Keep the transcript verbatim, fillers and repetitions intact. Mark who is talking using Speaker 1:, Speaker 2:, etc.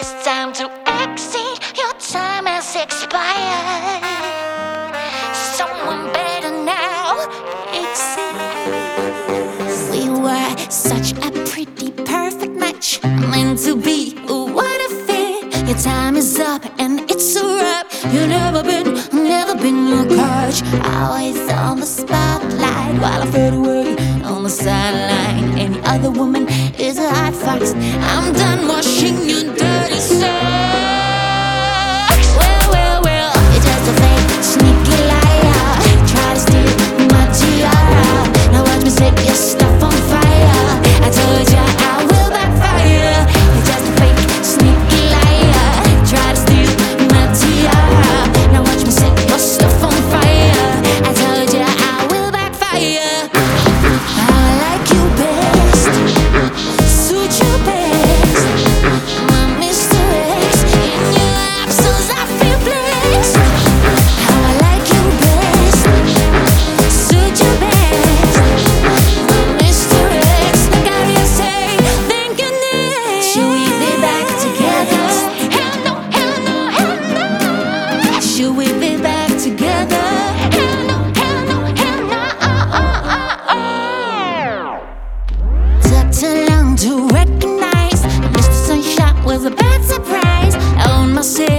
Speaker 1: It's time to exit. Your time has expired. Someone better now exit. We were such a pretty perfect match, meant to be. What a fit. Your time is up and it's a wrap. You've never been, never been a coach. Always on the spotlight while I fade away on the sideline. Any other woman is a hot fox. I'm done washing your dirty socks. Well, well, well, you're just a fake, sneaky liar. Try to steal my tiara. Now watch me set your stuff on fire. I told ya I will backfire. You're just a fake, sneaky liar. Try to steal my tiara. Now watch me set your stuff on fire. I told ya I will backfire. I like you best, suit you best, my Mister X. In your absence I feel blessed. How I like you best, suit you best, my Mister X. Look how you say, thank you next. Should we be back together? Hell no, hell no, hell no. Should we be back together? Hell no, hell no, hell no. Took too long to recognize Mister Sunshine was a bad surprise. I own myself.